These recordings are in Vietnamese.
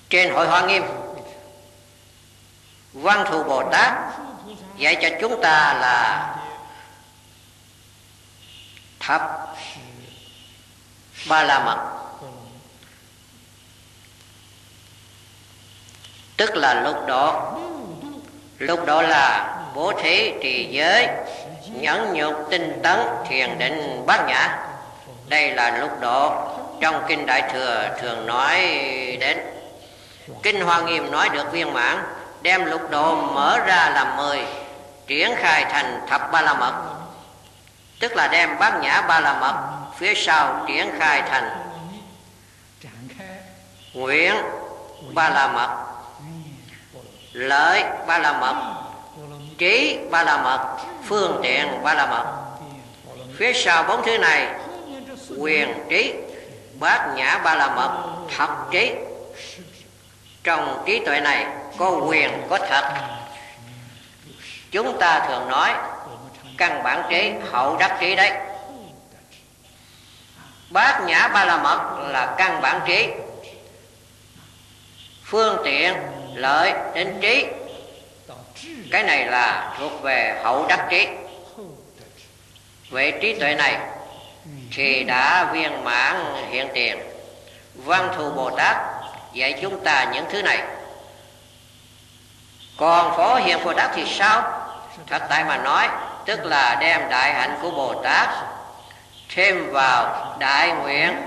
Trên Hội Hoa Nghiêm, Văn Thù Bồ Tát dạy cho chúng ta là thập ba la mật, tức là lục độ là bố thí, trì giới, nhẫn nhục, tinh tấn, thiền định, bát nhã. Đây là lục độ trong kinh Đại Thừa thường nói đến. Kinh Hoa Nghiêm nói được viên mãn, đem lục độ mở ra làm 10, triển khai thành thập ba la mật, tức là đem bát nhã ba la mật phía sau triển khai thành nguyện ba la mật, lợi ba la mật, trí ba la mật, phương tiện ba la mật. Phía sau 4 thứ này, quyền trí, bát nhã ba la mật, thật trí. Trong trí tuệ này có quyền có thật. Chúng ta thường nói căn bản trí, hậu đắc trí đấy. Bát nhã ba la mật là căn bản trí, phương tiện, lợi đến trí, cái này là thuộc về hậu đắc trí. Về trí tuệ này thì đã viên mãn hiện tiền. Văn Thù Bồ Tát dạy chúng ta những thứ này. Còn Phổ Hiền Bồ Tát thì sao? Thật tại mà nói, tức là đem đại hạnh của Bồ Tát thêm vào đại nguyện,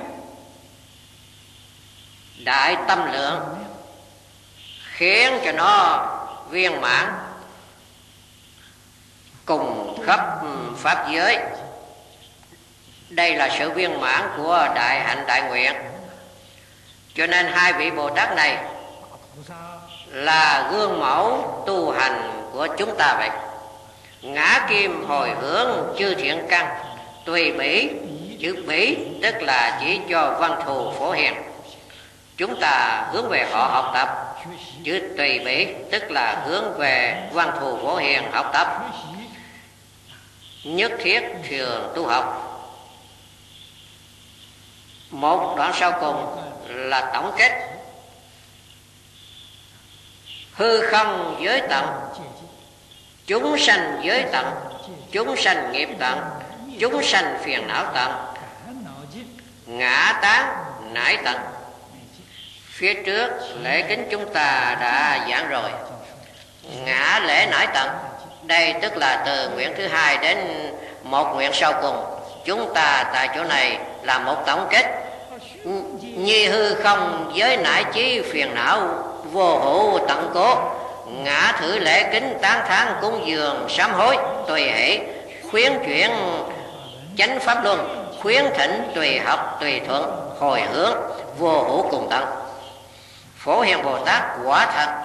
đại tâm lượng, khiến cho nó viên mãn cùng khắp pháp giới. Đây là sự viên mãn của đại hạnh đại nguyện. Cho nên hai vị Bồ Tát này là gương mẫu tu hành của chúng ta vậy. Ngã kim hồi hướng chư thiện căn, tùy bỉ, chữ bỉ tức là chỉ cho Văn Thù Phổ Hiền. Chúng ta hướng về họ học tập. Chữ tùy bỉ tức là hướng về Văn Thù Phổ Hiền học tập. Nhất thiết thường tu học. Một đoạn sau cùng là tổng kết. Hư không giới tận, chúng sanh giới tận, chúng sanh nghiệp tận, chúng sanh phiền não tận, ngã tán nải tận. Phía trước lễ kính chúng ta đã giảng rồi. Ngã lễ nải tận, đây tức là từ nguyện thứ 2 đến một nguyện sau cùng. Chúng ta tại chỗ này là một tổng kết. Nhi hư không giới nải chí phiền não, vô hữu tận cố, ngã thử lễ kính tán thán cúng dường sám hối, tùy hỷ khuyến chuyển chánh pháp luân, khuyến thỉnh tùy học tùy thuận, hồi hướng vô hữu cùng tận. Phổ Hiền Bồ Tát quả thật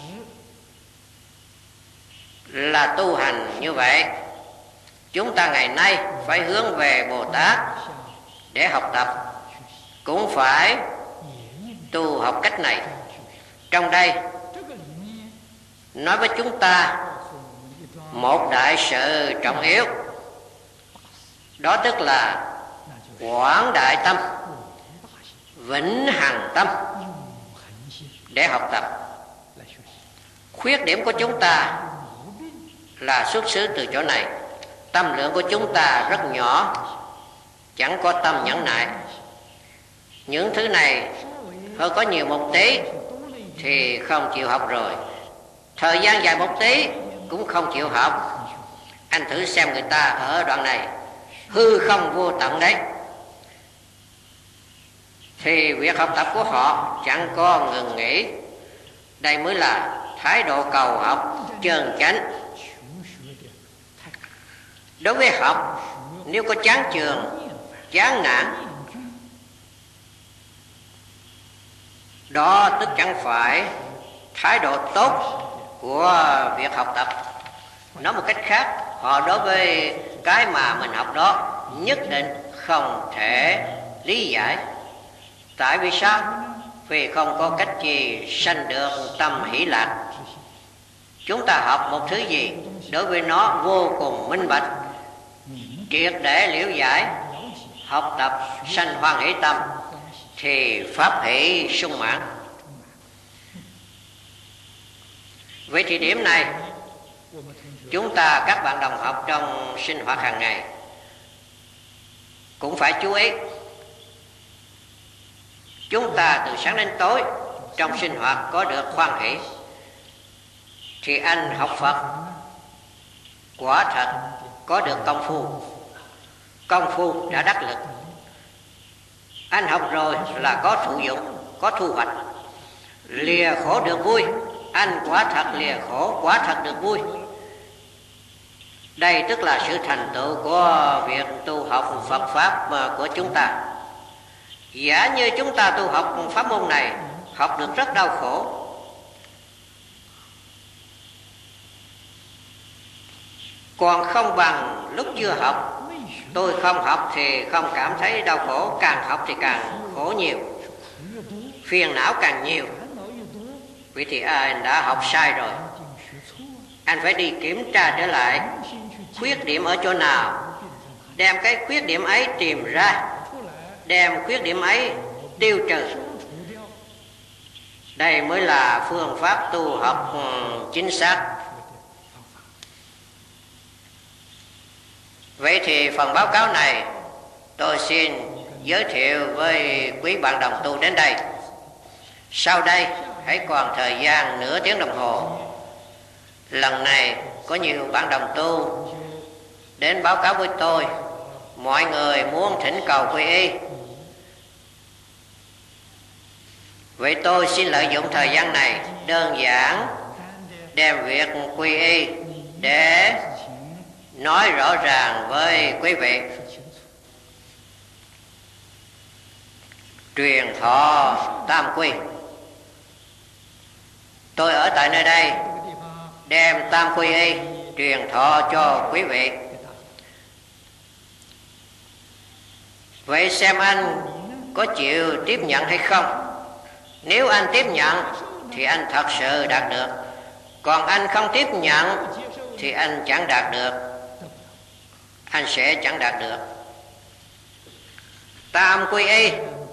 là tu hành như vậy. Chúng ta ngày nay phải hướng về Bồ Tát để học tập, cũng phải tu học cách này. Trong đây nói với chúng ta một đại sự trọng yếu, đó tức là quảng đại tâm, vĩnh hằng tâm để học tập. Khuyết điểm của chúng ta là xuất xứ từ chỗ này. Tâm lượng của chúng ta rất nhỏ, chẳng có tâm nhẫn nại. Những thứ này hơi có nhiều một tí thì không chịu học rồi, thời gian dài một tí cũng không chịu học. Anh thử xem người ta ở đoạn này, hư không vô tận đấy, thì việc học tập của họ chẳng có ngừng nghỉ. Đây mới là thái độ cầu học chân chánh. Đối với học, nếu có chán chường, chán nản, đó tức chẳng phải thái độ tốt của việc học tập. Nói một cách khác, họ đối với cái mà mình học đó nhất định không thể lý giải. Tại vì sao? Vì không có cách gì sanh được tâm hỷ lạc. Chúng ta học một thứ gì đối với nó vô cùng minh bạch, triệt để liễu giải, học tập sanh hoan hỷ tâm, thì pháp hỷ sung mãn. Vậy thì điểm này chúng ta, các bạn đồng học trong sinh hoạt hàng ngày cũng phải chú ý. Chúng ta từ sáng đến tối trong sinh hoạt có được hoan hỷ thì anh học Phật quả thật có được công phu. Công phu đã đắc lực. Anh học rồi là có thụ dụng, có thu hoạch. Lìa khổ được vui, anh quả thật lìa khổ, quả thật được vui. Đây tức là sự thành tựu của việc tu học Phật Pháp của chúng ta. Giả như chúng ta tu học pháp môn này, học được rất đau khổ, còn không bằng lúc chưa học. Tôi không học thì không cảm thấy đau khổ, càng học thì càng khổ nhiều, phiền não càng nhiều. Vậy thì anh đã học sai rồi. Anh phải đi kiểm tra trở lại khuyết điểm ở chỗ nào, đem cái khuyết điểm ấy tìm ra, đem khuyết điểm ấy tiêu trừ. Đây mới là phương pháp tu học chính xác. Vậy thì phần báo cáo này tôi xin giới thiệu với quý bạn đồng tu đến đây. Sau đây hãy còn thời gian nửa tiếng đồng hồ. Lần này có nhiều bạn đồng tu đến báo cáo với tôi, mọi người muốn thỉnh cầu quy y. Vậy tôi xin lợi dụng thời gian này đơn giản đem việc quy y để nói rõ ràng với quý vị. Truyền thọ tam quy. Tôi ở tại nơi đây đem tam quy y truyền thọ cho quý vị. Vậy xem anh có chịu tiếp nhận hay không. Nếu anh tiếp nhận thì anh thật sự đạt được, còn anh không tiếp nhận thì anh chẳng đạt được, anh sẽ chẳng đạt được. Tam quy y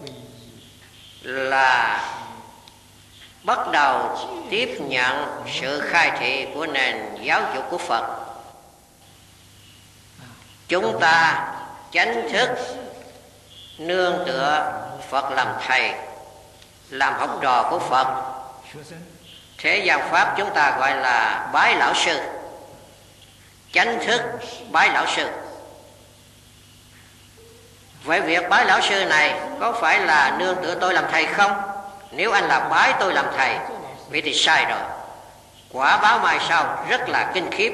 là bắt đầu tiếp nhận sự khai thị của nền giáo dục của Phật. Chúng ta chánh thức nương tựa Phật làm thầy, làm học trò của Phật. Thế gian Pháp chúng ta gọi là bái lão sư. Chánh thức bái lão sư. Vậy việc bái lão sư này có phải là nương tựa tôi làm thầy không? Nếu anh là bái tôi làm thầy, vậy thì sai rồi. Quả báo mai sau rất là kinh khiếp.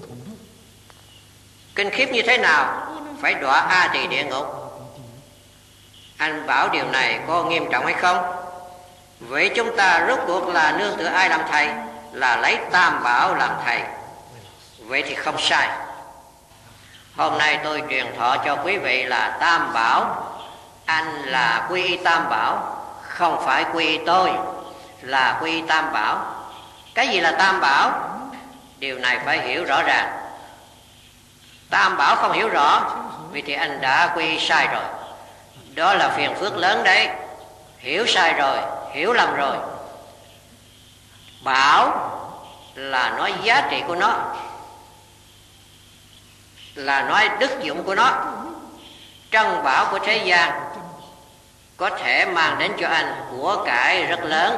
Kinh khiếp như thế nào? Phải đọa A Tỳ địa ngục. Anh bảo điều này có nghiêm trọng hay không? Vậy chúng ta rốt cuộc là nương tựa ai làm thầy? Là lấy Tam Bảo làm thầy. Vậy thì không sai. Hôm nay tôi truyền thọ cho quý vị là Tam Bảo. Anh là quy y Tam Bảo, không phải quy y tôi, là quy y Tam Bảo. Cái gì là Tam Bảo? Điều này phải hiểu rõ ràng. Tam Bảo không hiểu rõ, vì thì anh đã quy y sai rồi. Đó là phiền phức lớn đấy. Hiểu sai rồi, hiểu lầm rồi. Bảo là nói giá trị của nó, là nói đức dụng của nó. Trân bảo của thế gian có thể mang đến cho anh của cải rất lớn,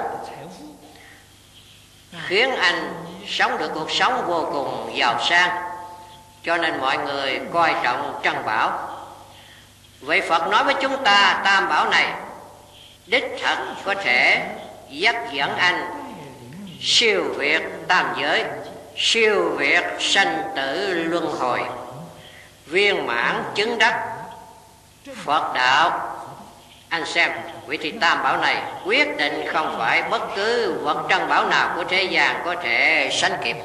khiến anh sống được cuộc sống vô cùng giàu sang. Cho nên mọi người coi trọng trân bảo. Vậy Phật nói với chúng ta Tam Bảo này đích thật có thể dắt dẫn anh siêu việt tam giới, siêu việt sanh tử luân hồi, viên mãn chứng đắc Phật đạo. Anh xem, vậy thì Tam Bảo này quyết định không phải bất cứ vật trân bảo nào của thế gian có thể sánh kịp.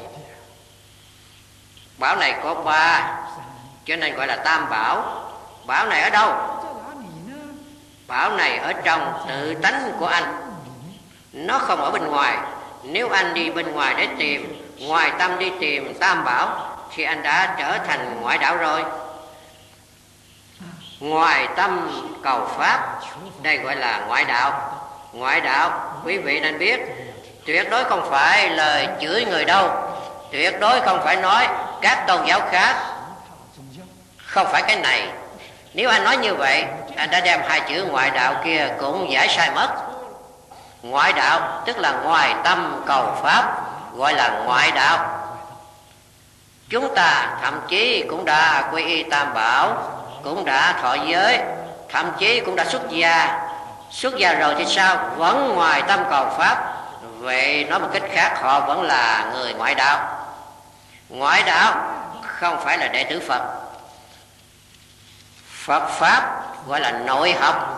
Bảo này có ba, cho nên gọi là Tam Bảo. Bảo này ở đâu? Bảo này ở trong tự tánh của anh, nó không ở bên ngoài. Nếu anh đi bên ngoài để tìm, ngoài tâm đi tìm Tam Bảo, thì anh đã trở thành ngoại đạo rồi. Ngoài tâm cầu Pháp, đây gọi là ngoại đạo. Ngoại đạo quý vị nên biết tuyệt đối không phải lời chửi người đâu, tuyệt đối không phải nói các tôn giáo khác, không phải cái này. Nếu anh nói như vậy, anh đã đem hai chữ ngoại đạo kia cũng giải sai mất. Ngoại đạo tức là ngoài tâm cầu pháp, gọi là ngoại đạo. Chúng ta thậm chí cũng đã quy y Tam Bảo, cũng đã thọ giới, thậm chí cũng đã xuất gia. Xuất gia rồi thì sao? Vẫn ngoài tâm cầu pháp. Vậy nói một cách khác, họ vẫn là người ngoại đạo. Ngoại đạo không phải là đệ tử Phật. Phật pháp gọi là nội học.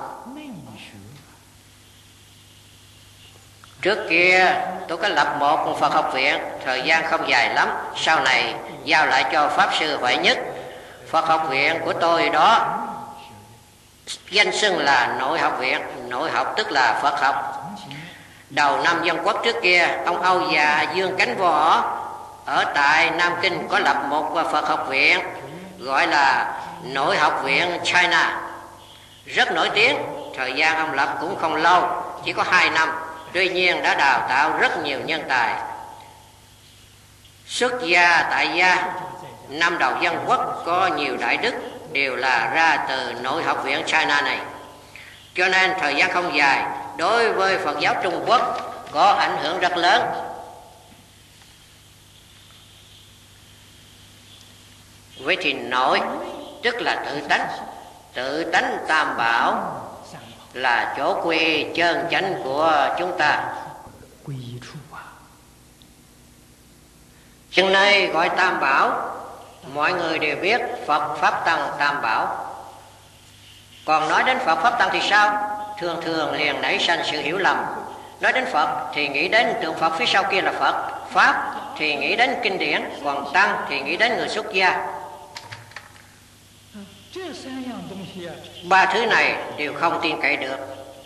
Trước kia tôi có lập một Phật học viện, thời gian không dài lắm, sau này giao lại cho Pháp Sư Huệ Nhất. Phật học viện của tôi đó danh xưng là nội học viện. Nội học tức là Phật học. Đầu năm Dân Quốc trước kia, ông Âu và Dương Cánh Võ ở tại Nam Kinh có lập một Phật học viện gọi là Nội học viện China, rất nổi tiếng. Thời gian ông lập cũng không lâu, chỉ có 2 năm, tuy nhiên đã đào tạo rất nhiều nhân tài. Xuất gia tại gia, năm đầu Dân Quốc có nhiều đại đức đều là ra từ Nội học viện China này. Cho nên thời gian không dài, đối với Phật giáo Trung Quốc có ảnh hưởng rất lớn. Vậy thì nội tức là tự tánh. Tự tánh Tam Bảo là chỗ quy y chân chánh của chúng ta. Chừng này gọi Tam Bảo, mọi người đều biết Phật Pháp Tăng Tam Bảo. Còn nói đến Phật Pháp Tăng thì sao? Thường thường liền nảy sanh sự hiểu lầm. Nói đến Phật thì nghĩ đến tượng Phật phía sau kia là Phật, Pháp thì nghĩ đến kinh điển, còn Tăng thì nghĩ đến người xuất gia. Ba thứ này đều không tin cậy được.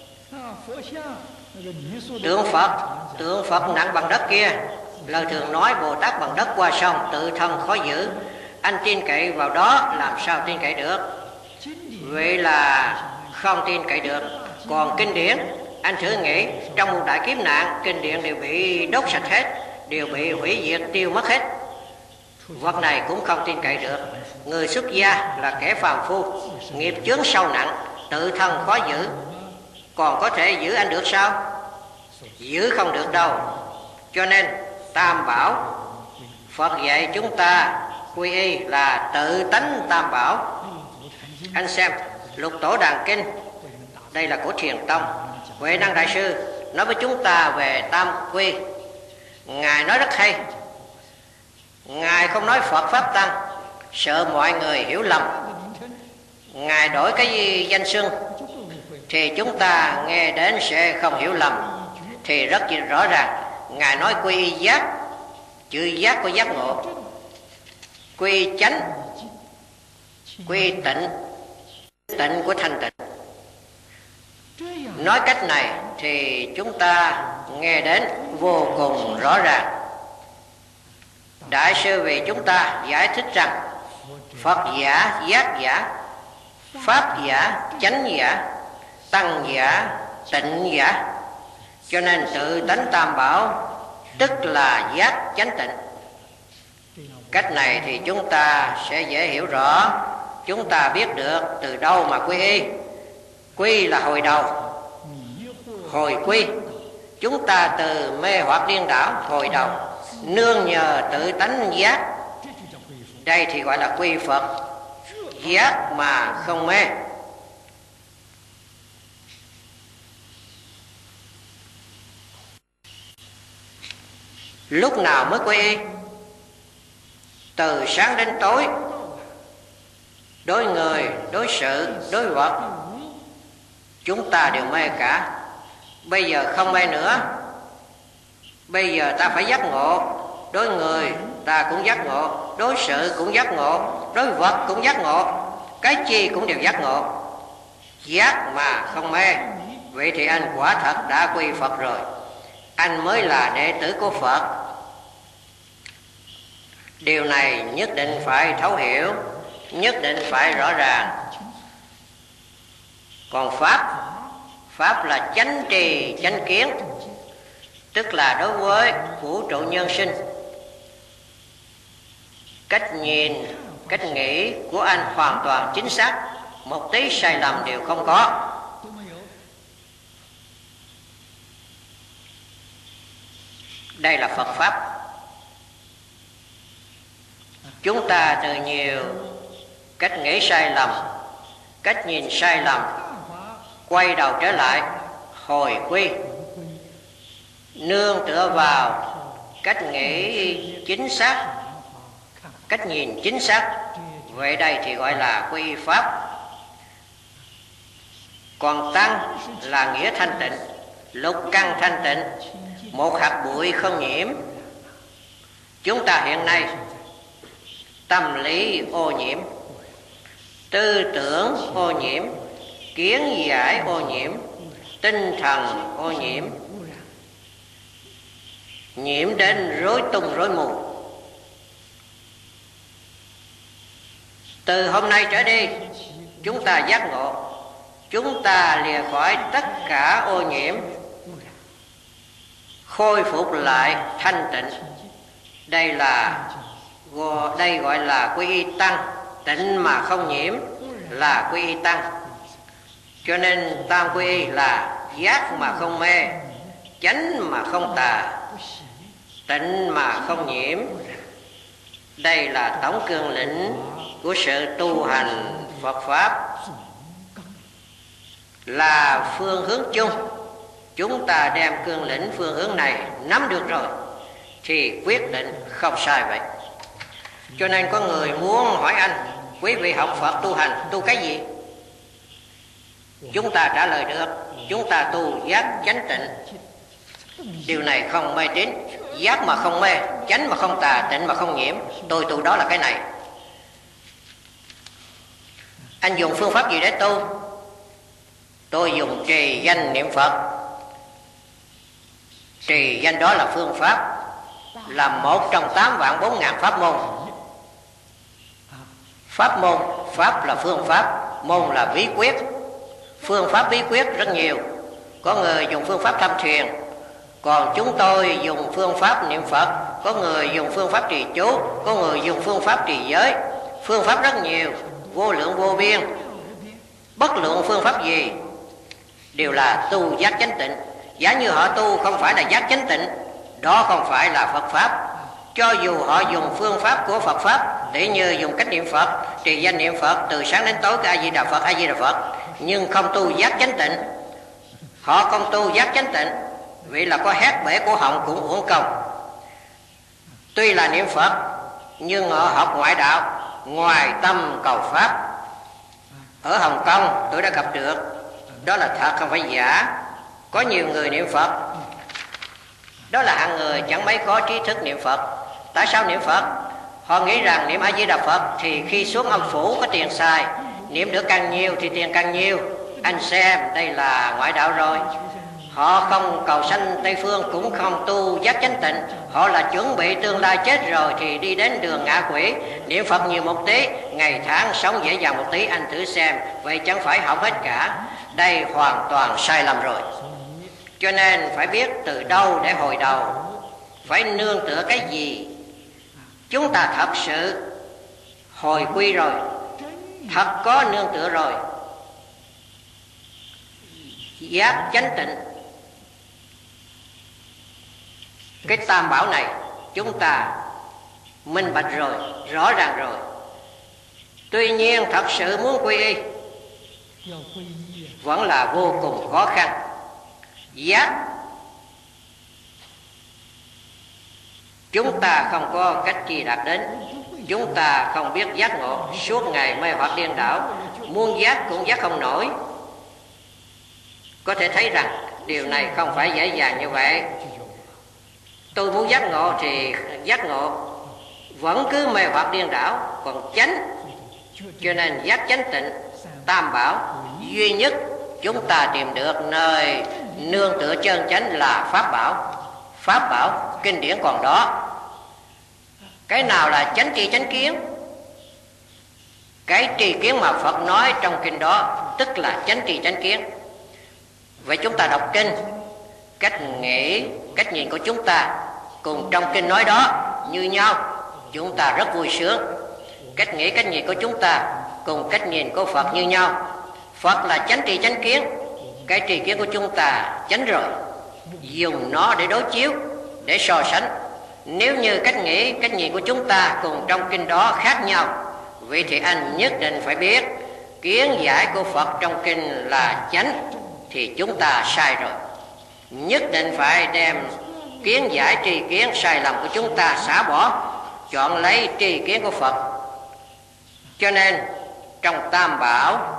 Tượng Phật nặng bằng đất kia, lời thường nói Bồ Tát bằng đất qua sông, tự thân khó giữ. Anh tin cậy vào đó làm sao tin cậy được? Vậy là không tin cậy được. Còn kinh điển, anh thử nghĩ, trong một đại kiếp nạn, kinh điển đều bị đốt sạch hết, đều bị hủy diệt tiêu mất hết. Vật này cũng không tin cậy được. Người xuất gia là kẻ phàm phu, nghiệp chướng sâu nặng, tự thân khó giữ, còn có thể giữ anh được sao? Giữ không được đâu. Cho nên Tam Bảo, Phật dạy chúng ta quy y là tự tánh Tam Bảo. Anh xem Lục Tổ Đàn Kinh, đây là của Thiền Tông. Huệ Năng Đại Sư nói với chúng ta về tam quy. Ngài nói rất hay. Ngài không nói Phật Pháp Tăng, sợ mọi người hiểu lầm. Ngài đổi cái danh xưng thì chúng ta nghe đến sẽ không hiểu lầm. Thì rất rõ ràng, Ngài nói quy y giác, chữ giác của giác ngộ, quy y chánh, quy y tịnh, tịnh của thanh tịnh. Nói cách này thì chúng ta nghe đến vô cùng rõ ràng. Đại sư vì chúng ta giải thích rằng Phật giả, giác giả, Pháp giả, chánh giả, Tăng giả, tịnh giả. Cho nên tự tánh Tam Bảo tức là giác chánh tịnh. Cách này thì chúng ta sẽ dễ hiểu rõ. Chúng ta biết được từ đâu mà quy y. Quy là hồi đầu, hồi quy. Chúng ta từ mê hoặc điên đảo hồi đầu, nương nhờ tự tánh giác. Đây thì gọi là quy Phật, giác mà không mê. Lúc nào mới quy y? Từ sáng đến tối, đối người, đối sự, đối vật, chúng ta đều mê cả. Bây giờ không mê nữa. Bây giờ ta phải giác ngộ. Đối người ta cũng giác ngộ, đối sự cũng giác ngộ, đối vật cũng giác ngộ, cái chi cũng đều giác ngộ. Giác mà không mê. Vậy thì anh quả thật đã quy Phật rồi. Anh mới là đệ tử của Phật. Điều này nhất định phải thấu hiểu, nhất định phải rõ ràng. Còn Pháp, Pháp là chánh trì chánh kiến. tức là đối với vũ trụ nhân sinh, cách nhìn, cách nghĩ của anh hoàn toàn chính xác, một tí sai lầm đều không có. Đây là Phật Pháp. Chúng ta từ nhiều cách nghĩ sai lầm, cách nhìn sai lầm, quay đầu trở lại, hồi quy, nương tựa vào cách nghĩ chính xác, cách nhìn chính xác. Vậy đây thì gọi là quy y Pháp. Còn tăng là nghĩa thanh tịnh, lục căn thanh tịnh, một hạt bụi không nhiễm. Chúng ta hiện nay tâm lý ô nhiễm, tư tưởng ô nhiễm, kiến giải ô nhiễm, tinh thần ô nhiễm, nhiễm đến rối tung rối mù. Từ hôm nay trở đi, chúng ta giác ngộ, chúng ta lìa khỏi tất cả ô nhiễm, khôi phục lại thanh tịnh. Đây gọi là quy y tăng. Tịnh mà không nhiễm là quy y tăng. Cho nên tam quy y là giác mà không mê, chánh mà không tà, tịnh mà không nhiễm. Đây là tổng cương lĩnh của sự tu hành Phật Pháp, là phương hướng chung. Chúng ta đem cương lĩnh phương hướng này nắm được rồi thì quyết định không sai vậy. Cho nên có người muốn hỏi anh, quý vị học Phật tu hành, tu cái gì? Chúng ta trả lời được, chúng ta tu giác chánh tịnh. Điều này không mê tín. Giác mà không mê, chánh mà không tà, tịnh mà không nhiễm. Tôi tu đó là cái này. Anh dùng phương pháp gì để tu? Tôi dùng trì danh niệm Phật. Trì danh đó là phương pháp, là một trong 8.400.000 pháp môn. Pháp môn, pháp là phương pháp, môn là bí quyết. Phương pháp bí quyết rất nhiều. Có người dùng phương pháp tham thiền, còn chúng tôi dùng phương pháp niệm Phật. Có người dùng phương pháp trì chú, có người dùng phương pháp trì giới. Phương pháp rất nhiều, vô lượng vô biên. Bất luận phương pháp gì đều là tu giác chánh tịnh. Giả như họ tu không phải là giác chánh tịnh, đó không phải là Phật Pháp. Cho dù họ dùng phương pháp của Phật Pháp, để như dùng cách niệm Phật, trì danh niệm Phật từ sáng đến tối, A Di Đà Phật, A Di Đà Phật, nhưng không tu giác chánh tịnh, họ không tu giác chánh tịnh, vậy là có hét bể cổ họng cũng uổng công. Tuy là niệm Phật nhưng họ học ngoại đạo, ngoài tâm cầu Pháp. Ở Hồng Kông tôi đã gặp được, đó là thật không phải giả. Có nhiều người niệm Phật, đó là hạng người chẳng mấy có trí thức niệm Phật. Tại sao niệm Phật? Họ nghĩ rằng niệm A Di Đà Phật thì khi xuống âm phủ có tiền xài, niệm được càng nhiều thì tiền càng nhiều. Anh xem đây là ngoại đạo rồi. Họ không cầu sanh Tây Phương, cũng không tu giác chánh tịnh. Họ là chuẩn bị tương lai chết rồi thì đi đến đường ngạ quỷ. Niệm Phật nhiều một tí, ngày tháng sống dễ dàng một tí, anh thử xem. Vậy chẳng phải hỏng hết cả. Đây hoàn toàn sai lầm rồi. Cho nên phải biết từ đâu để hồi đầu, phải nương tựa cái gì. Chúng ta thật sự hồi quy rồi, thật có nương tựa rồi, giác chánh tịnh. Cái tam bảo này chúng ta minh bạch rồi, rõ ràng rồi. Tuy nhiên thật sự muốn quy y vẫn là vô cùng khó khăn. Giác chúng ta không có cách chi đạt đến. Chúng ta không biết giác ngộ, suốt ngày mê hoặc điên đảo, muốn giác cũng giác không nổi. Có thể thấy rằng điều này không phải dễ dàng như vậy. Tôi muốn giác ngộ thì giác ngộ, vẫn cứ mê hoặc điên đảo, còn chánh. Cho nên giác chánh tịnh, tam bảo duy nhất chúng ta tìm được nơi nương tựa chân chánh là Pháp bảo. Pháp bảo kinh điển còn đó. Cái nào là chánh tri chánh kiến? Cái tri kiến mà Phật nói trong kinh đó tức là chánh tri chánh kiến. Vậy chúng ta đọc kinh cách nghĩ, cách nhìn của chúng ta cùng trong kinh nói đó như nhau, chúng ta rất vui sướng. Cách nghĩ, cách nhìn của chúng ta cùng cách nhìn của Phật như nhau. Phật là chánh tri chánh kiến, cái tri kiến của chúng ta chánh rồi, dùng nó để đối chiếu, để so sánh. Nếu như cách nghĩ, cách nhìn của chúng ta cùng trong kinh đó khác nhau, vậy thì anh nhất định phải biết kiến giải của Phật trong kinh là chánh, thì chúng ta sai rồi. Nhất định phải đem kiến giải tri kiến sai lầm của chúng ta xả bỏ, chọn lấy tri kiến của Phật. Cho nên trong Tam Bảo,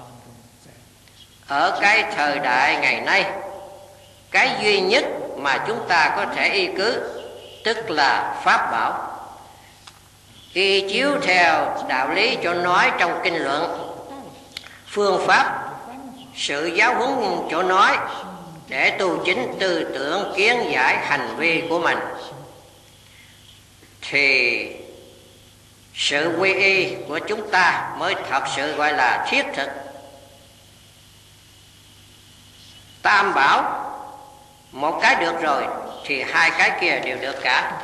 ở cái thời đại ngày nay, cái duy nhất mà chúng ta có thể y cứ tức là Pháp Bảo. Y chiếu theo đạo lý cho nói trong kinh luận, phương pháp, sự giáo huấn chỗ nói để tu chính tư tưởng, kiến giải, hành vi của mình, thì sự quy y của chúng ta mới thật sự gọi là thiết thực. Tam Bảo một cái được rồi thì hai cái kia đều được cả.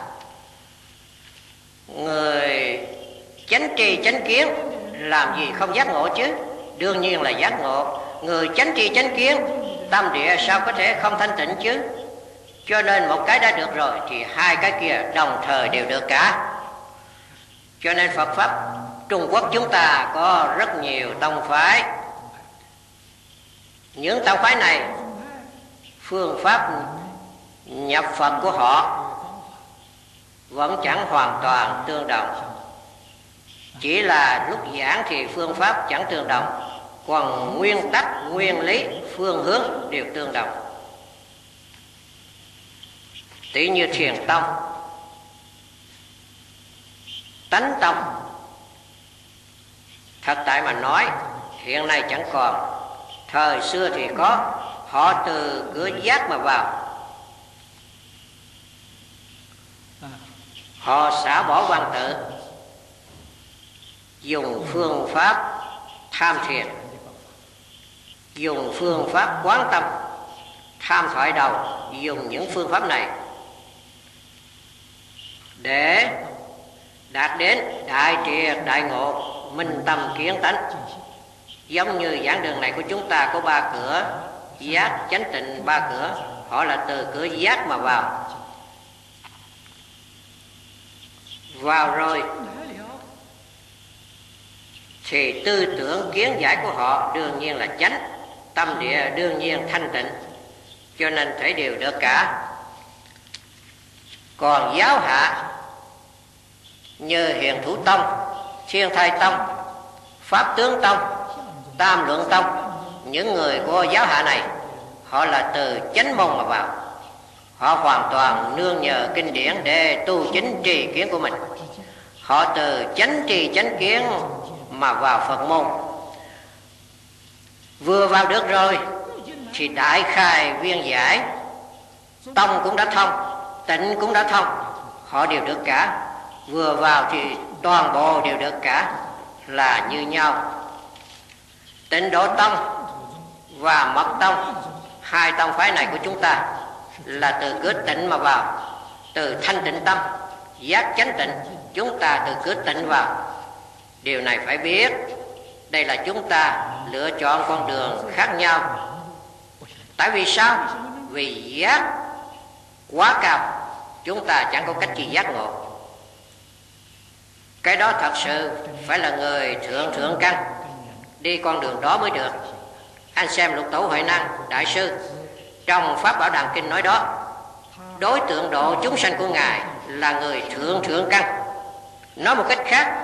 Người chánh tri chánh kiến làm gì không giác ngộ chứ? Đương nhiên là giác ngộ. Người chánh tri chánh kiến, tâm địa sao có thể không thanh tịnh chứ? Cho nên một cái đã được rồi thì hai cái kia đồng thời đều được cả. Cho nên Phật Pháp Trung Quốc chúng ta có rất nhiều tông phái. Những tông phái này, phương pháp nhập Phật của họ vẫn chẳng hoàn toàn tương đồng. Chỉ là lúc giảng thì phương pháp chẳng tương đồng, còn nguyên tắc, nguyên lý, phương hướng đều tương đồng. Tỷ như Thiền Tông, Tánh Tông, thật tại mà nói hiện nay chẳng còn. Thời xưa thì có, họ từ cửa giác mà vào, họ xả bỏ quan tự, dùng phương pháp tham thiền, dùng phương pháp quán tâm, tham thoại đầu, dùng những phương pháp này để đạt đến đại triệt đại ngộ, minh tâm kiến tánh. Giống như giảng đường này của chúng ta có ba cửa: giác, chánh, tịnh, ba cửa. Họ là từ cửa giác mà vào. Vào rồi thì tư tưởng kiến giải của họ đương nhiên là chánh, tâm địa đương nhiên thanh tịnh, cho nên thể đều được cả. Còn giáo hạ như Hiền Thủ Tông, Thiên Thai Tông, Pháp Tướng Tông, Tam Lượng Tông, những người của giáo hạ này họ là từ chánh môn mà vào. Họ hoàn toàn nương nhờ kinh điển để tu chính trì kiến của mình. Họ từ chánh trì chánh kiến mà vào Phật môn. Vừa vào được rồi thì đại khai viên giải, tông cũng đã thông, tịnh cũng đã thông, họ đều được cả. Vừa vào thì toàn bộ đều được cả, là như nhau. Tịnh Độ Tông và Mật Tông, hai tông phái này của chúng ta là từ cửa tịnh mà vào, từ thanh tịnh tâm, giác chánh tịnh, chúng ta từ cửa tịnh vào. Điều này phải biết, đây là chúng ta lựa chọn con đường khác nhau. Tại vì sao? Vì giác quá cao, chúng ta chẳng có cách gì giác ngộ. Cái đó thật sự phải là người thượng căn đi con đường đó mới được. Anh xem Lục Tổ Huệ Năng Đại Sư trong Pháp Bảo Đàn Kinh nói đó, đối tượng độ chúng sanh của Ngài là người thượng căn. Nói một cách khác,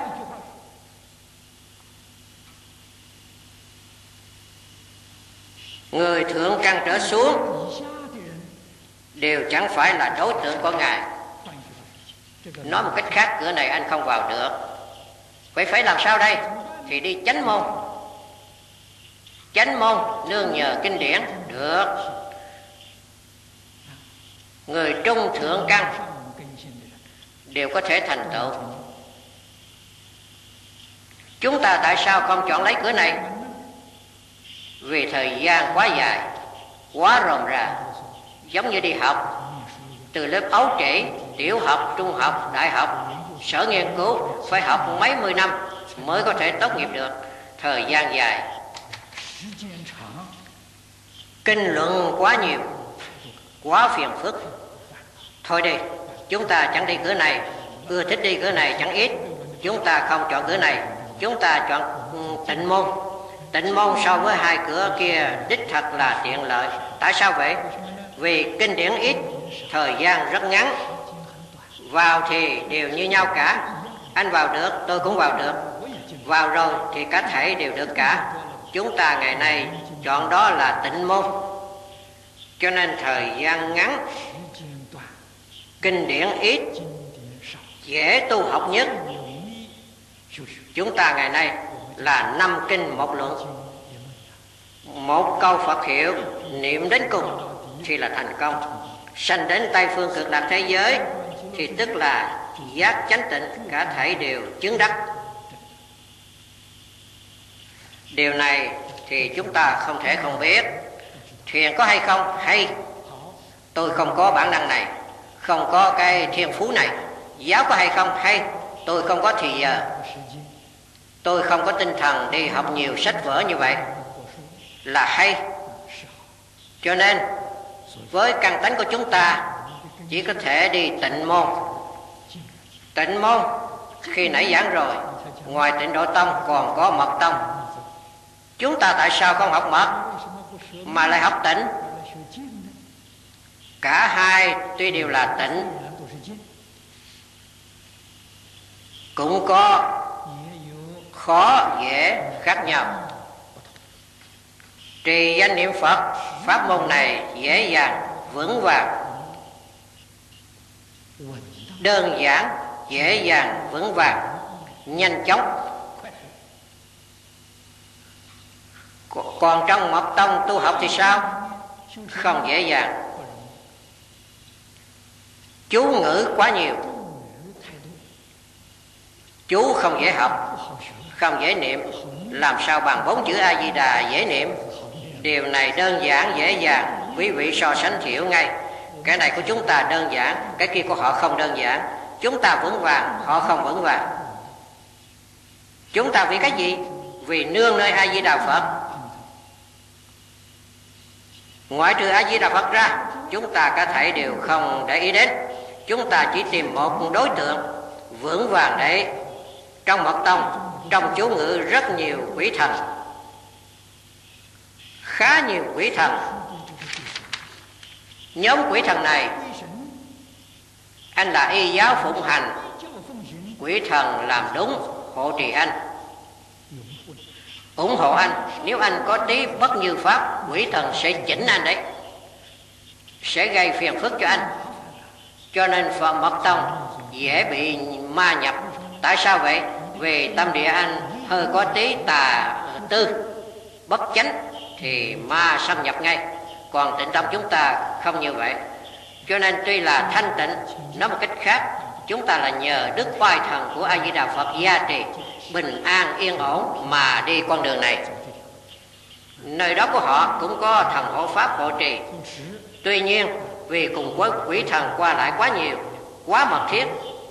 người thượng căn trở xuống đều chẳng phải là đối tượng của Ngài. Nói một cách khác, cửa này anh không vào được. Vậy phải làm sao đây? Thì đi chánh môn. Chánh môn nương nhờ kinh điển được. Người trung thượng căn đều có thể thành tựu. Chúng ta tại sao không chọn lấy cửa này? Vì thời gian quá dài, quá rườm rà, giống như đi học, từ lớp ấu trĩ, tiểu học, trung học, đại học, sở nghiên cứu phải học mấy mươi năm mới có thể tốt nghiệp được, thời gian dài. Kinh luận quá nhiều, quá phiền phức. Thôi đi, chúng ta chẳng đi cửa này, ưa thích đi cửa này chẳng ít, chúng ta không chọn cửa này, chúng ta chọn Tịnh môn. Tịnh môn so với hai cửa kia đích thật là tiện lợi. Tại sao vậy? Vì kinh điển ít, thời gian rất ngắn, vào thì đều như nhau cả. Anh vào được, tôi cũng vào được, vào rồi thì cả thảy đều được cả. Chúng ta ngày nay chọn đó là Tịnh môn, cho nên thời gian ngắn, kinh điển ít, dễ tu học nhất. Chúng ta ngày nay là 5 kinh một luận, một câu Phật hiệu niệm đến cùng thì là thành công. Sanh đến Tây phương cực lạc thế giới thì tức là giác chánh tịnh, cả thảy đều chứng đắc. Điều này thì chúng ta không thể không biết. Thiền có hay không? Hay. Tôi không có bản năng này, không có cái thiên phú này. Giáo có hay không? Hay. Tôi không có thì giờ, tôi không có tinh thần đi học nhiều sách vở như vậy, là hay. Cho nên với căn tánh của chúng ta chỉ có thể đi Tịnh môn. Tịnh môn khi nãy giảng rồi, ngoài Tịnh Độ Tông còn có Mật Tông. Chúng ta tại sao không học Mật mà lại học Tịnh? Cả hai tuy đều là Tịnh, cũng có khó dễ khác nhau. Trì danh niệm Phật, pháp môn này dễ dàng vững vàng, đơn giản dễ dàng vững vàng, nhanh chóng. Còn trong Mật Tông tu học thì sao? Không dễ dàng. Chú ngữ quá nhiều, chú không dễ học, không dễ niệm. Làm sao bằng 4 chữ A Di Đà dễ niệm? Điều này đơn giản dễ dàng, quý vị so sánh hiểu ngay. Cái này của chúng ta đơn giản, cái kia của họ không đơn giản. Chúng ta vững vàng, họ không vững vàng. Chúng ta vì cái gì? Vì nương nơi A Di Đà Phật. Ngoại trừ A Di Đà Phật ra, chúng ta cả thảy đều không để ý đến. Chúng ta chỉ tìm một đối tượng vững vàng đấy. Trong Mật Tông, trong chú ngữ rất nhiều quỷ thần, khá nhiều quỷ thần. Nhóm quỷ thần này, anh là y giáo phụng hành, quỷ thần làm đúng, hộ trì anh, ủng hộ anh. Nếu anh có tí bất như pháp, quỷ thần sẽ chỉnh anh đấy, sẽ gây phiền phức cho anh. Cho nên Phật Mật Tông dễ bị ma nhập. Tại sao vậy? Vì tâm địa anh hơi có tí tà tư, bất chánh thì ma xâm nhập ngay. Còn Tịnh Tông chúng ta không như vậy. Cho nên tuy là thanh tịnh, nói một cách khác, chúng ta là nhờ đức oai thần của A Di Đà Phật gia trì, bình an yên ổn mà đi con đường này. Nơi đó của họ cũng có thần hộ pháp hộ trì. Tuy nhiên vì cùng với quỷ thần qua lại quá nhiều, quá mật thiết,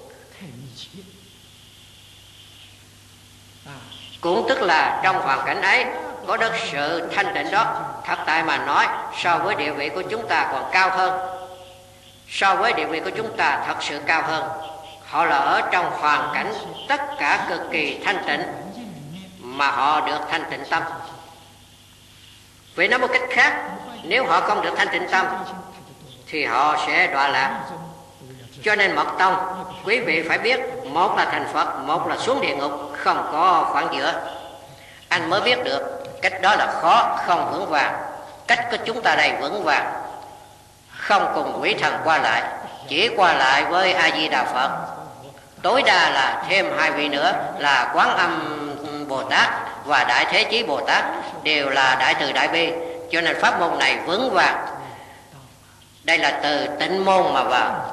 cũng tức là trong hoàn cảnh ấy có được sự thanh tịnh đó. Thật tại mà nói, so với địa vị của chúng ta còn cao hơn. So với địa vị của chúng ta thật sự cao hơn. Họ là ở trong hoàn cảnh tất cả cực kỳ thanh tịnh mà họ được thanh tịnh tâm. Vì nói một cách khác, nếu họ không được thanh tịnh tâm thì họ sẽ đọa lạc. Cho nên Mật Tông, quý vị phải biết, một là thành Phật, một là xuống địa ngục, không có khoảng giữa. Anh mới biết được cách đó là khó, không vững vàng. Cách của chúng ta đây vững vàng, không cùng quỷ thần qua lại, chỉ qua lại với A Di Đà Phật. Tối đa là thêm 2 vị nữa là Quán Âm Bồ Tát và Đại Thế Chí Bồ Tát, đều là đại từ đại bi. Cho nên pháp môn này vững vàng. Đây là từ Tịnh môn mà vào.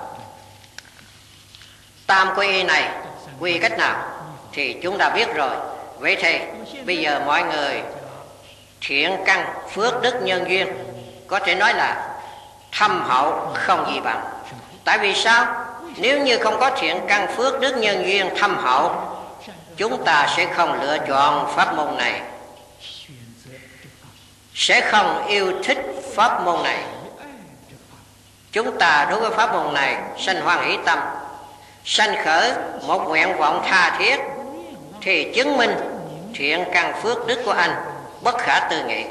Tam quy y này quy cách nào thì chúng ta biết rồi. Vậy thì bây giờ mọi người thiện căn phước đức nhân duyên, có thể nói là thâm hậu không gì bằng. Tại vì sao? Nếu như không có thiện căn phước đức nhân duyên thâm hậu, chúng ta sẽ không lựa chọn pháp môn này, sẽ không yêu thích pháp môn này. Chúng ta đối với pháp môn này sanh hoan hỷ tâm, sanh khởi một nguyện vọng tha thiết, thì chứng minh thiện căn phước đức của anh bất khả tư nghị.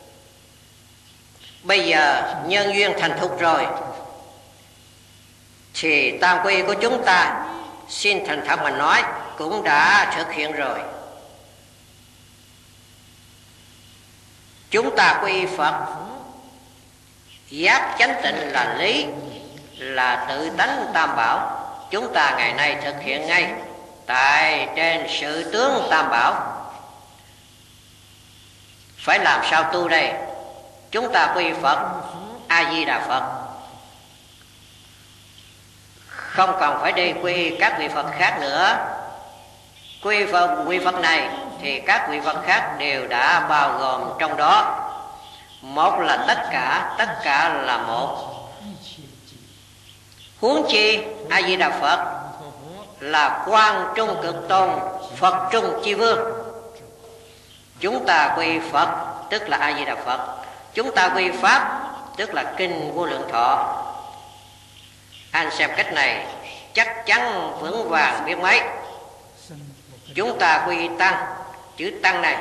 Bây giờ nhân duyên thành thục rồi, thì tam quy của chúng ta, xin thành thật mà nói, cũng đã thực hiện rồi. Chúng ta quy Phật, giác chánh tịnh là lý, là tự tánh tam bảo. Chúng ta ngày nay thực hiện ngay tại trên sự tướng tam bảo. Phải làm sao tu đây? Chúng ta quy Phật, A Di Đà Phật, không cần phải đi quy các vị Phật khác nữa. Quy Phật này thì các vị Phật khác đều đã bao gồm trong đó. Một là tất cả là một. Huống chi A Di Đà Phật là Quan Trung Cực Tôn, Phật Trung Chi Vương. Chúng ta quy Phật tức là A Di Đà Phật, chúng ta quy Pháp tức là Kinh Vô Lượng Thọ. Anh xem cách này chắc chắn vững vàng biết mấy. Chúng ta quy Tăng, chữ Tăng này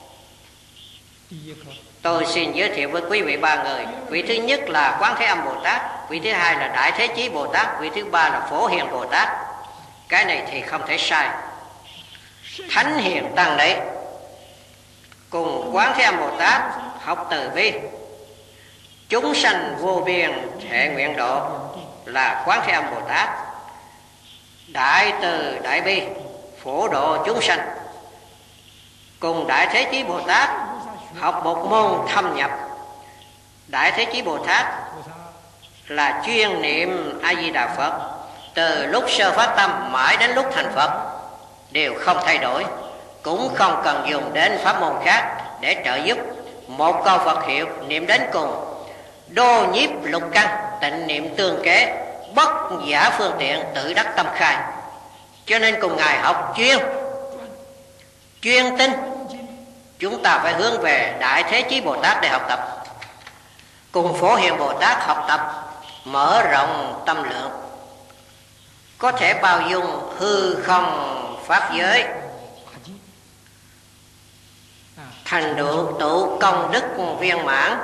tôi xin giới thiệu với quý vị ba người. Vị thứ nhất là Quán Thế Âm Bồ Tát, vị thứ hai là Đại Thế Chí Bồ Tát, vị thứ ba là Phổ Hiền Bồ Tát. Cái này thì không thể sai. Thánh Hiền Tăng đấy cùng Quán Thế Âm Bồ Tát học từ bi, chúng sanh vô biên thể nguyện độ là Quán Thế Âm Bồ Tát. Đại từ đại bi phổ độ chúng sanh, cùng Đại Thế Chí Bồ Tát học một môn thâm nhập. Đại Thế Chí Bồ Tát là chuyên niệm A Di Đà Phật, từ lúc sơ phát tâm mãi đến lúc thành Phật đều không thay đổi, cũng không cần dùng đến pháp môn khác để trợ giúp. Một câu Phật hiệu niệm đến cùng, đô nhiếp lục căn, tịnh niệm tương kế, bất giả phương tiện, tự đắc tâm khai. Cho nên cùng Ngài học chuyên tinh, chúng ta phải hướng về Đại Thế Chí Bồ Tát để học tập. Cùng Phổ Hiền Bồ Tát học tập mở rộng tâm lượng, có thể bao dung hư không pháp giới, thành tựu công đức viên mãn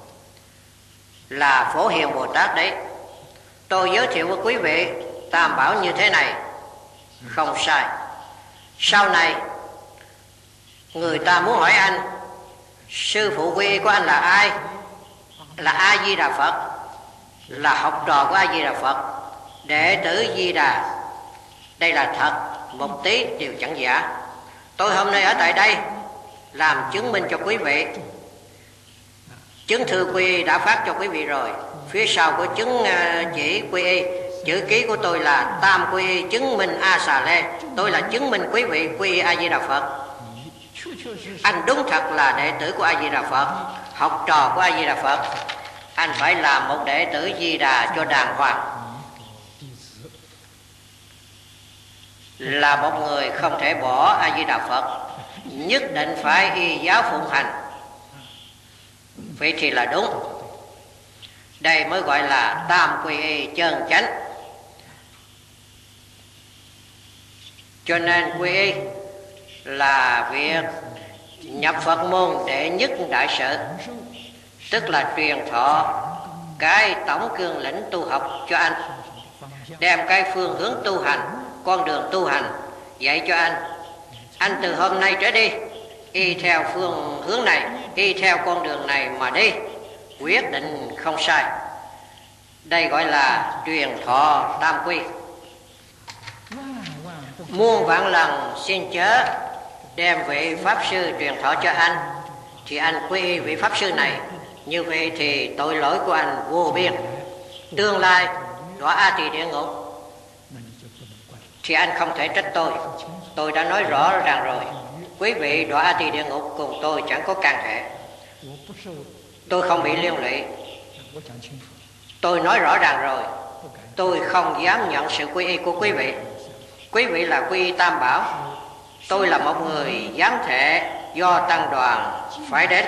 là Phổ Hiền Bồ Tát đấy. Tôi giới thiệu với quý vị tam bảo như thế này không sai. Sau này người ta muốn hỏi anh, sư phụ quy y của anh là ai? Là A Di Đà Phật, là học trò của A Di Đà Phật, đệ tử Di Đà. Đây là thật, một tí đều chẳng giả. Tôi hôm nay ở tại đây làm chứng minh cho quý vị. Chứng thư quy y đã phát cho quý vị rồi. Phía sau của chứng chỉ quy y, chữ ký của tôi là Tam quy y chứng minh A Xà Lê. Tôi là chứng minh quý vị quy y A Di Đà Phật. Anh đúng thật là đệ tử của A Di Đà Phật, học trò của A Di Đà Phật. Anh phải làm một đệ tử Di Đà cho đàng hoàng, là một người không thể bỏ A Di Đà Phật, nhất định phải y giáo phụng hành. Vậy thì là đúng. Đây mới gọi là tam quy y chân chánh. Cho nên quy y là việc nhập Phật môn đệ nhất đại sự, tức là truyền thọ cái tổng cương lĩnh tu học cho anh, đem cái phương hướng tu hành, con đường tu hành dạy cho anh. Anh từ hôm nay trở đi y theo phương hướng này, y theo con đường này mà đi, quyết định không sai. Đây gọi là truyền thọ tam quy. Muôn vạn lần xin chớ đem vị pháp sư truyền thọ cho anh, thì anh quy y vị pháp sư này. Như vậy thì tội lỗi của anh vô biên, tương lai đọa A Tỳ địa ngục thì anh không thể trách tôi. Tôi đã nói rõ ràng rồi, quý vị đọa A Tỳ địa ngục cùng tôi chẳng có can hệ. Tôi không bị liên lụy. Tôi nói rõ ràng rồi, tôi không dám nhận sự quy y của quý vị. Quý vị là quy y Tam Bảo, tôi là một người giám thể do tăng đoàn phải đến.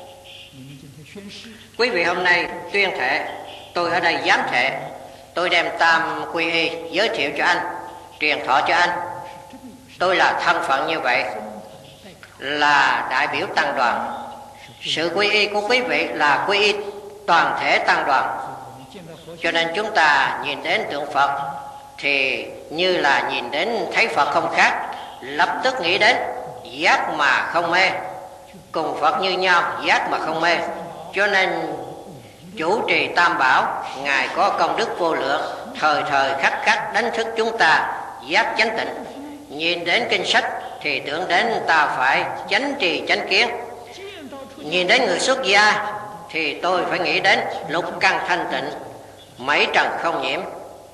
Quý vị hôm nay tuyên thệ, tôi ở đây giám thệ. Tôi đem tam quy y giới thiệu cho anh, truyền thọ cho anh. Tôi là thân phận như vậy, là đại biểu tăng đoàn. Sự quy y của quý vị là quy y toàn thể tăng đoàn. Cho nên chúng ta nhìn đến tượng Phật thì như là nhìn đến thấy Phật không khác, lập tức nghĩ đến giác mà không mê. Cùng Phật như nhau, giác mà không mê. Cho nên chủ trì Tam Bảo, Ngài có công đức vô lượng, thời thời khắc khắc đánh thức chúng ta giác chánh tịnh. Nhìn đến kinh sách thì tưởng đến ta phải chánh trì chánh kiến. Nhìn đến người xuất gia thì tôi phải nghĩ đến lục căn thanh tịnh, mấy trần không nhiễm.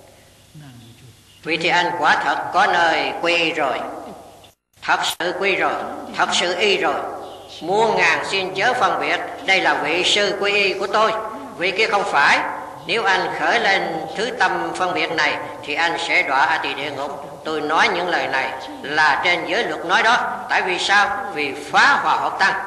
Vì thì anh quả thật có nơi quy y rồi, thật sự quy rồi, thật sự y rồi. Muôn ngàn xin chớ phân biệt, đây là vị sư quy y của tôi, vị kia không phải. Nếu anh khởi lên thứ tâm phân biệt này thì anh sẽ đọa A Tỳ địa ngục. Tôi nói những lời này là trên giới luật nói đó. Tại vì sao? Vì phá hòa hợp tăng.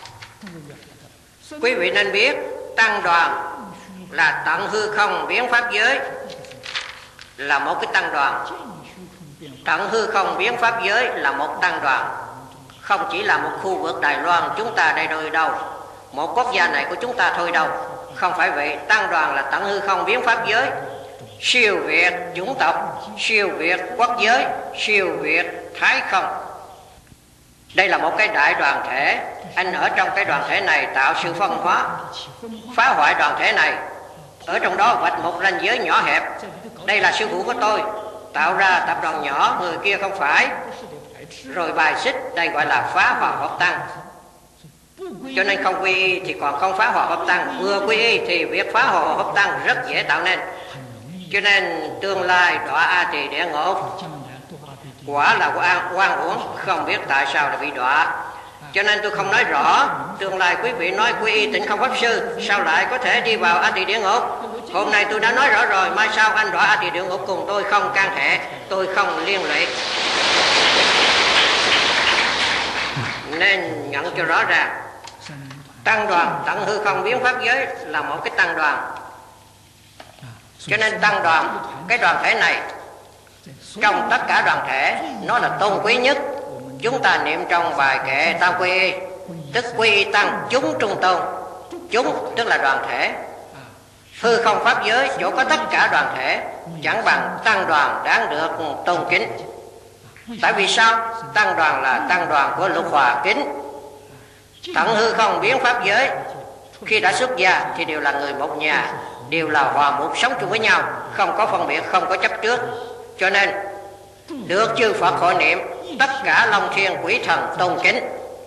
Quý vị nên biết tăng đoàn là tận hư không biến pháp giới, là một cái tăng đoàn. Tận hư không biến pháp giới là một tăng đoàn, không chỉ là một khu vực Đài Loan chúng ta đây thôi đâu, một quốc gia này của chúng ta thôi đâu. Không phải vậy. Tăng đoàn là tận hư không biến pháp giới, siêu việt chủng tộc, siêu việt quốc giới, siêu việt thái không. Đây là một cái đại đoàn thể. Anh ở trong cái đoàn thể này tạo sự phân hóa, phá hoại đoàn thể này, ở trong đó vạch một ranh giới nhỏ hẹp. Đây là sư phụ của tôi, tạo ra tập đoàn nhỏ, người kia không phải, rồi bài xích. Đây gọi là phá hòa hợp tăng. Cho nên không quy y thì còn không phá hòa hợp tăng, vừa quy y thì việc phá hòa hợp tăng rất dễ tạo nên. Cho nên tương lai đọa A Tỳ địa ngục quả là oan uổng, không biết tại sao lại bị đọa. Cho nên tôi không nói rõ. Tương lai quý vị nói quy y Tịnh Không Pháp Sư, sao lại có thể đi vào A Tỳ địa ngục? Hôm nay tôi đã nói rõ rồi, mai sau anh đọa A Tỳ địa ngục cùng tôi không can hệ, tôi không liên lụy. Nên nhận cho rõ ràng, tăng đoàn tận hư không biến pháp giới là một cái tăng đoàn. Cho nên tăng đoàn, cái đoàn thể này trong tất cả đoàn thể nó là tôn quý nhất. Chúng ta niệm trong bài kệ tam quy y, tức quy y tăng chúng trung tôn. Chúng tức là đoàn thể. Hư không pháp giới chỗ có tất cả đoàn thể, chẳng bằng tăng đoàn đáng được tôn kính. Tại vì sao? Tăng đoàn là tăng đoàn của lục hòa kính. Tận hư không biến pháp giới, khi đã xuất gia thì đều là người một nhà, đều là hòa một sống chung với nhau, không có phân biệt, không có chấp trước. Cho nên được chư Phật hội niệm, tất cả long thiên quỷ thần tôn kính.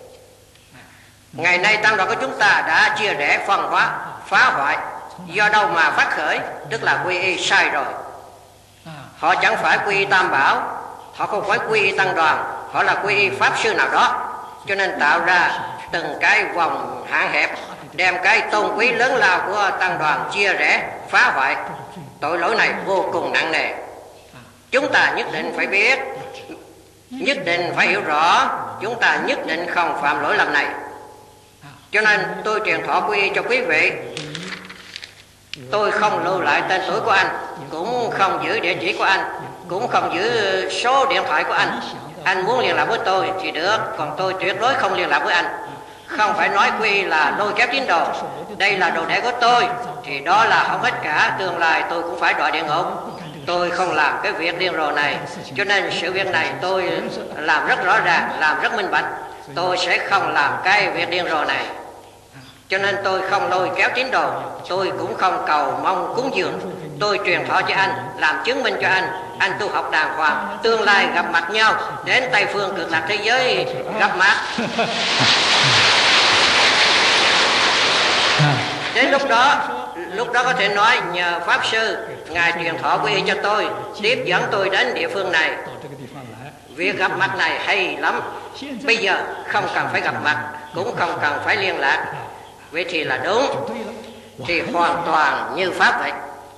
Ngày nay tăng đoàn của chúng ta đã chia rẽ, phân hóa, phá hoại. Do đâu mà phát khởi? Tức là quy y sai rồi. Họ chẳng phải quy y Tam Bảo, họ không phải quy y tăng đoàn, họ là quy y pháp sư nào đó. Cho nên tạo ra từng cái vòng hạn hẹp, đem cái tôn quý lớn lao của tăng đoàn chia rẽ, phá hoại. Tội lỗi này vô cùng nặng nề. Chúng ta nhất định phải biết, nhất định phải hiểu rõ, chúng ta nhất định không phạm lỗi lầm này. Cho nên tôi truyền thọ quy y cho quý vị. Tôi không lưu lại tên tuổi của anh, cũng không giữ địa chỉ của anh, cũng không giữ số điện thoại của anh. Anh muốn liên lạc với tôi thì được, còn tôi tuyệt đối không liên lạc với anh. Không phải nói quy y là lôi kéo tín đồ. Đây là đồ đệ của tôi thì đó là không hết cả. Tương lai tôi cũng phải đọa địa ngục. Tôi không làm cái việc điên rồ này. Cho nên sự việc này tôi làm rất rõ ràng, làm rất minh bạch. Tôi sẽ không làm cái việc điên rồ này. Cho nên tôi không lôi kéo tín đồ, tôi cũng không cầu mong cúng dường. Tôi truyền thọ cho anh, làm chứng minh cho anh tu học đàng hoàng. Tương lai gặp mặt nhau, đến Tây Phương Cực Lạc thế giới gặp mặt. Đến lúc đó có thể nói nhờ Pháp Sư, Ngài truyền thọ quy y cho tôi, tiếp dẫn tôi đến địa phương này. Việc gặp mặt này hay lắm. Bây giờ không cần phải gặp mặt, cũng không cần phải liên lạc. Vậy thì là đúng, thì hoàn toàn như Pháp vậy.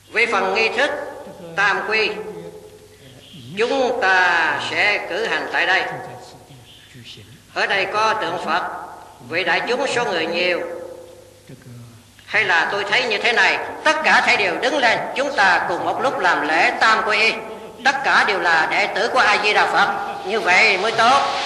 Về phần nghi thức tam quy, chúng ta sẽ cử hành tại đây. Ở đây có tượng Phật, vì đại chúng số người nhiều. Hay là tôi thấy như thế này, tất cả thảy đều đứng lên, chúng ta cùng một lúc làm lễ tam quy y. Tất cả đều là đệ tử của A Di Đà Phật, như vậy mới tốt.